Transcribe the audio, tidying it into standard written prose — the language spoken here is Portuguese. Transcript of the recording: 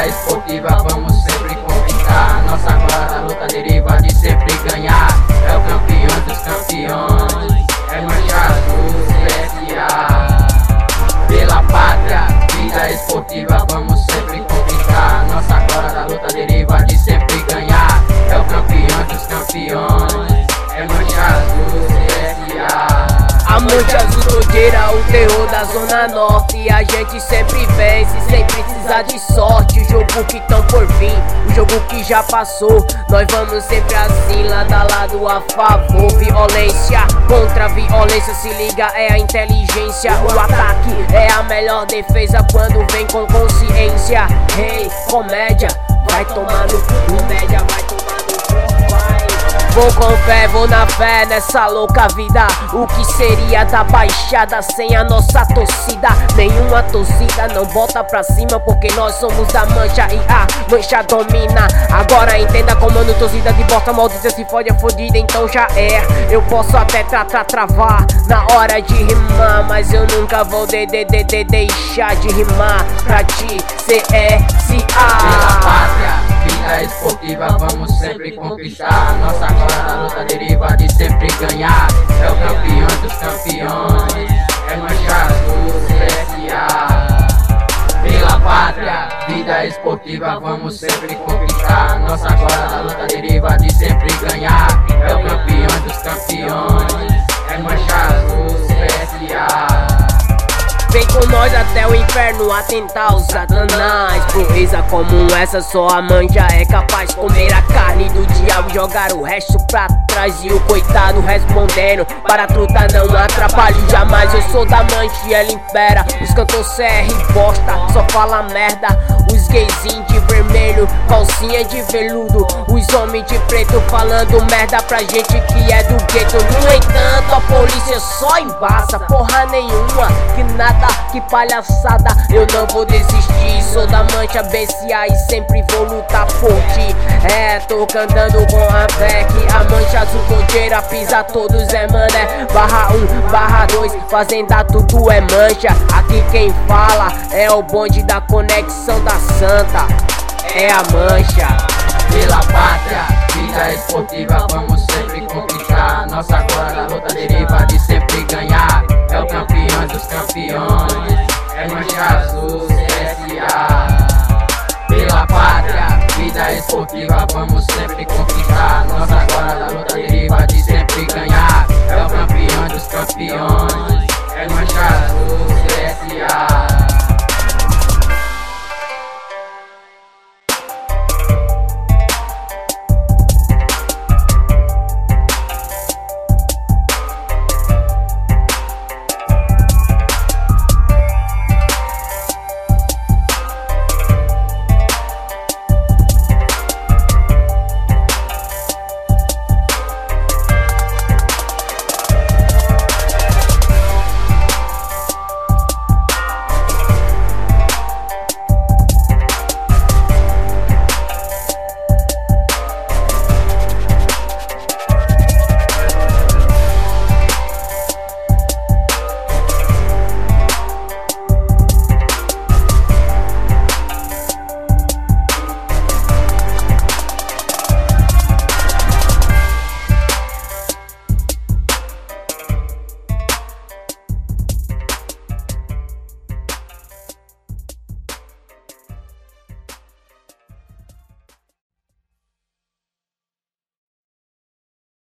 vida esportiva, vamos sempre conquistar. Nossa glória, a luta deriva de sempre ganhar. É o campeão dos campeões, é Mancha Azul CSA. Pela pátria, vida esportiva, vamos sempre conquistar. Nossa glória, a luta deriva de sempre ganhar. É o campeão dos campeões, é Mancha Azul CSA. A Mancha Azul Todeira, o terror da Zona Norte. A gente sempre vence, sem precisar de sorte. O jogo que tão por vir, o jogo que já passou. Nós vamos sempre assim, lado a lado a favor. Violência contra violência, se liga, é a inteligência. O ataque é a melhor defesa quando vem com consciência. Hey, comédia, vai tomar no cu, média, vai tomar no cu, vai. Vou com fé, vou na fé nessa louca vida. O que seria da Baixada sem a nossa torcida? Nenhuma torcida não bota pra cima, porque nós somos da Mancha e a Mancha domina. Agora entenda, comando torcida de bosta maldita, se fode a fodida, então já é. Eu posso até travar na hora de rimar, mas eu nunca vou deixar de rimar pra ti, CSA. Pela pátria, vida esportiva, vamos sempre conquistar. Nossa glória, a luta deriva de sempre ganhar. É o campeão dos campeões, é Mancha Azul CSA. Pela pátria, vida esportiva, vamos sempre conquistar. Nossa glória, a luta deriva de sempre ganhar. É o campeão dos campeões, é Mancha Azul CSA. Vem com nós até o inferno atentar os satanás. Burriza como essa, só a Mancha é capaz de comer a carne do diabo e jogar o resto pra trás. E o coitado respondendo, para truta não atrapalhe jamais. Eu sou da Mancha e ela impera. Os cantores CR bosta, só fala merda. Os gayzinhos de vermelho, calcinha de veludo. Os homens de preto falando merda pra gente que é do gueto. No entanto, a polícia só embaça, porra nenhuma, que nada, que palhaçada. Eu não vou desistir, sou da Mancha BCA e sempre vou lutar por ti. É, tô cantando com a fé que a Mancha Azul Todeira pisa todos é mané. Barra 1, barra 2, fazenda tudo é Mancha. Aqui quem fala é o bonde da conexão da Santa, é a Mancha. Pela pátria, vida esportiva, vamos sempre conquistar. Nossa glória, a luta deriva de sempre ganhar. É o campeão dos campeões, é Mancha Azul CSA. Pela pátria, vida esportiva, vamos sempre conquistar.